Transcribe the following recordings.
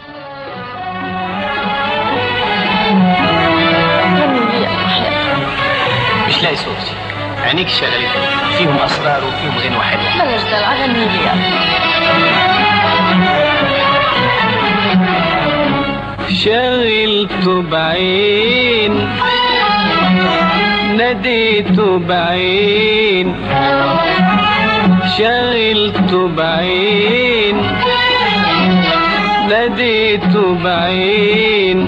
مش لاقي صوتي، عينيك شغلتني، فيهم اسرار وفيهم غنوه حلوه. بلاش دلع، غني لي شغلته بعين ناديته بعين، شغلته بعين ناديته بعين،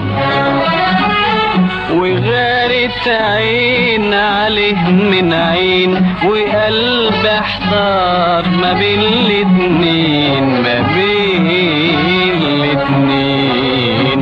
وغارت عين عليه من عين، وقلب احتار ما بين الاتنين، ما بين الاتنين.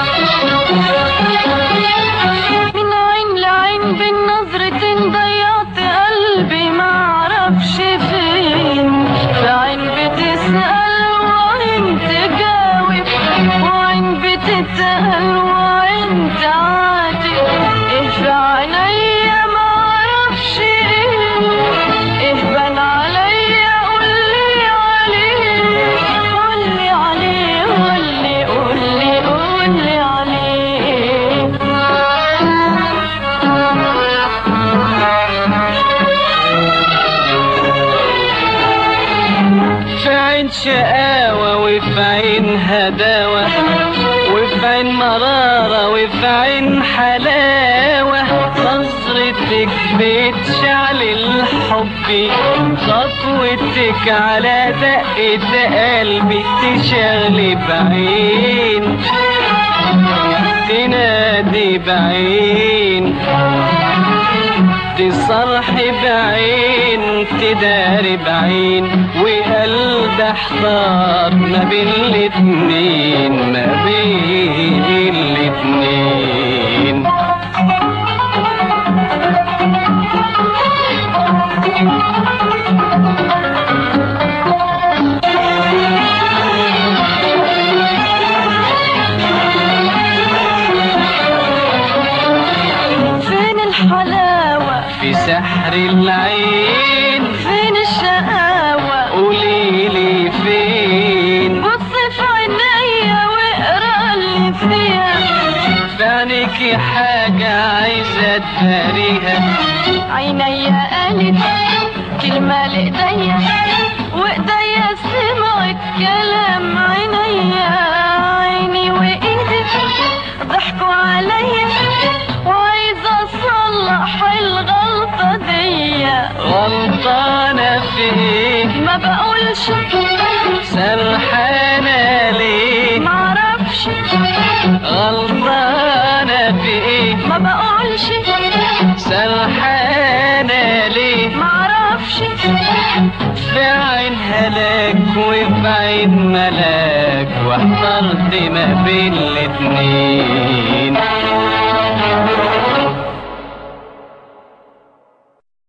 من عين لعين بين نظرتين ضيعت قلبي معرفش فين، في عين بتسأل وعين تجاوب، وعين بتتقل وعين تعاتب، ايه في عينيا معرفش ايه بان عليا، قولي عليه قولي عليه قولي عليه. في عين شقاوة وفي عين هداوة، وفي عين مرارة وفي عين حلاوة، نظرتك بتشعل الحب، خطوتك على دقة قلبي، تشغلي بعين تنادي بعين، تصرحي بعين تداري بعين، وقلب احتار ما بين الاتنين، ما بين الاتنين. فين الحلاوة في سحر العين، فين الشقاوة قوليلي فين، بص في عينيا واقرا اللي فيها، في عينيكي حاجة عايزة تداريها، عينيا قالت كلمة لإيديا، وإيديا سمعت كلام عينيا، عيني وإيدي ضحكوا عليا، وعايزة أصلح الغلطة دي. غلطانة في ايه؟ ما بقولش سرحانة ليه؟ معرفش غلطانة في ايه؟ ما بقولش سرحانة ليه؟ معرفش في عين هلاك وفي عين ملاك، واحترت ما بين الاتنين.